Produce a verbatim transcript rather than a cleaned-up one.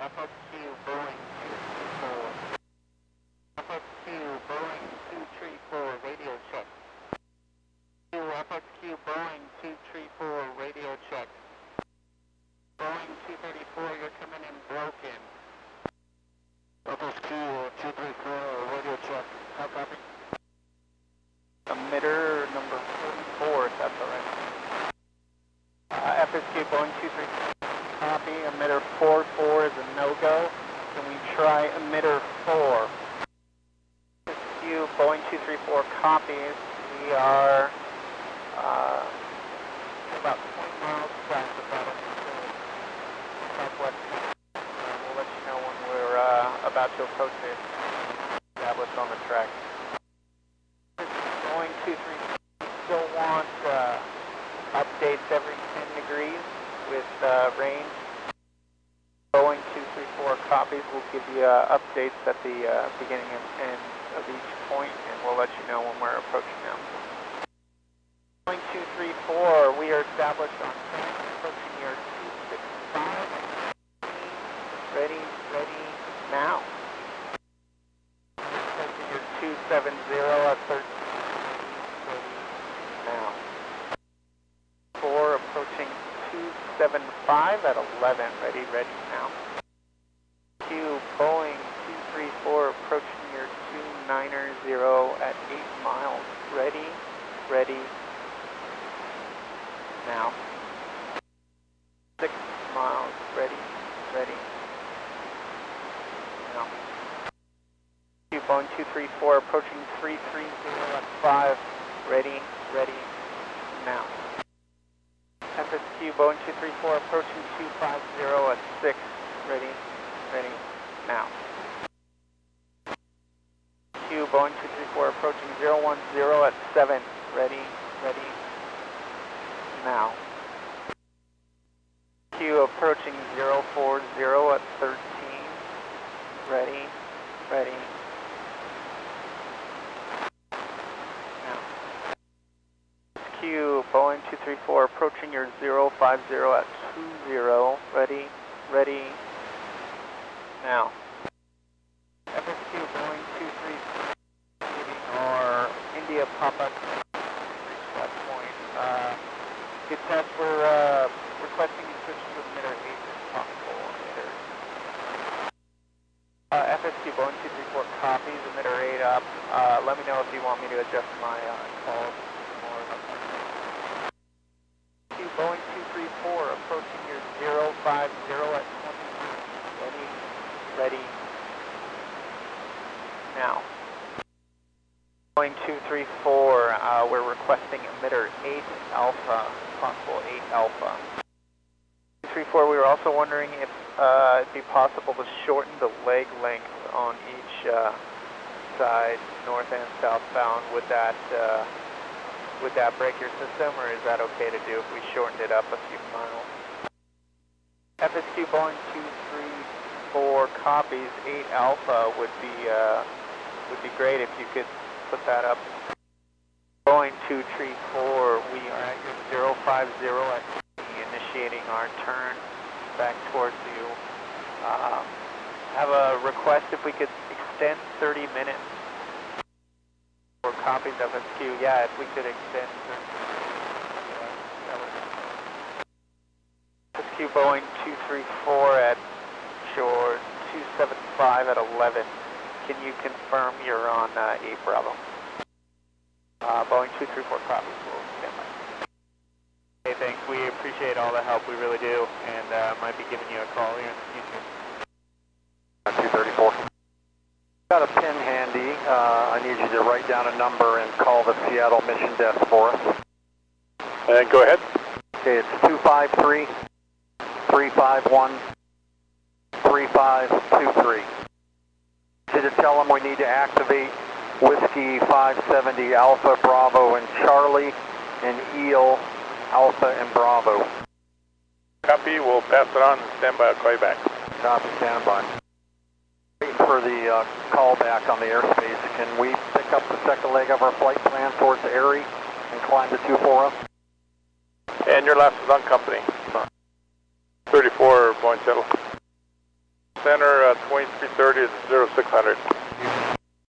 F X Q Boeing two three four. F X Q Boeing two three four, radio check. F X Q Boeing two three four, radio check. Boeing two thirty-four, you're coming in broken. F X Q two three four, radio check. How copy? Emitter number forty-four, if that's all right. Uh, F S Q Boeing two three four, copy. Emitter forty-four is a no-go. Can we try emitter four? F S Q Boeing two three four copies. We are uh, about twenty miles south of that southwest. Uh, we'll let you know when we're uh, about to approach it. Established on the track. Boeing two three four, still want uh, updates every ten degrees with uh, range. Boeing two three four copies. We'll give you uh, updates at the uh, beginning and end of each point, and we'll let you know when we're approaching them. Boeing two three four, we are established on track, approaching your two six five. Ready, ready, now. Approaching your two seven zero at thirteen. Ready, now. four approaching two seven five at eleven. Ready, ready, now. Q Boeing two three four approaching your two nine zero at eight miles. Ready, ready, now. six miles. Ready, ready, now. Q Boeing two three four approaching three three zero at five. Ready, ready, now. F S Q Boeing two three four approaching two five zero at six. Ready, ready, now. Q Boeing two three four approaching zero one zero at seven. Ready, ready, now. Q approaching zero four zero at thirteen. Ready, ready, now. Q Boeing two three four approaching your zero five zero at two zero. Ready, ready, now. F S Q Boeing two three four giving our India pop-up reach that point. Uh, good test, we're uh, requesting you switch to emitter eight if possible. Emitter. Uh, F S Q Boeing two three four copies, emitter eight up. Uh, let me know if you want me to adjust my uh, calls more. Q Boeing two three four approaching your zero five zero at twenty. Ready, ready, now. Boeing two three four, uh, we're requesting emitter eight alpha, possible eight alpha. two three four, we were also wondering if uh, it'd be possible to shorten the leg length on each uh, side, north and southbound. Would that uh, would that break your system, or is that okay to do if we shortened it up a few miles? F S Q Boeing two three four copies, eight alpha would be uh, would be great if you could put that up. Boeing two three four, we are at your zero five zero at initiating our turn back towards you. Uh, have a request if we could extend thirty minutes for copies of F S Q. Yeah, if we could extend thirty minutes. F S Q Boeing two three four at shore two seven five at eleven. Can you confirm you're on uh, eight Bravo? Uh, Boeing two three four copies, we'll stand by. Hey, thanks. We appreciate all the help, we really do, and uh, might be giving you a call here in the future. two thirty-four. Got a pen handy. Uh, I need you to write down a number and call the Seattle mission desk for us. And go ahead. Okay, it's two five three, three five one, three five two three. To tell them we need to activate Whiskey five seventy Alpha, Bravo, and Charlie, and Eel, Alpha, and Bravo. Copy, we'll pass it on and stand by, I'll call you back. Copy, stand by. Waiting for the uh, call back on the airspace. Can we pick up the second leg of our flight plan towards Erie and climb to two four zero? And your last is on company. thirty-four, Boeing Shuttle. Center uh, twenty-three thirty is zero six hundred.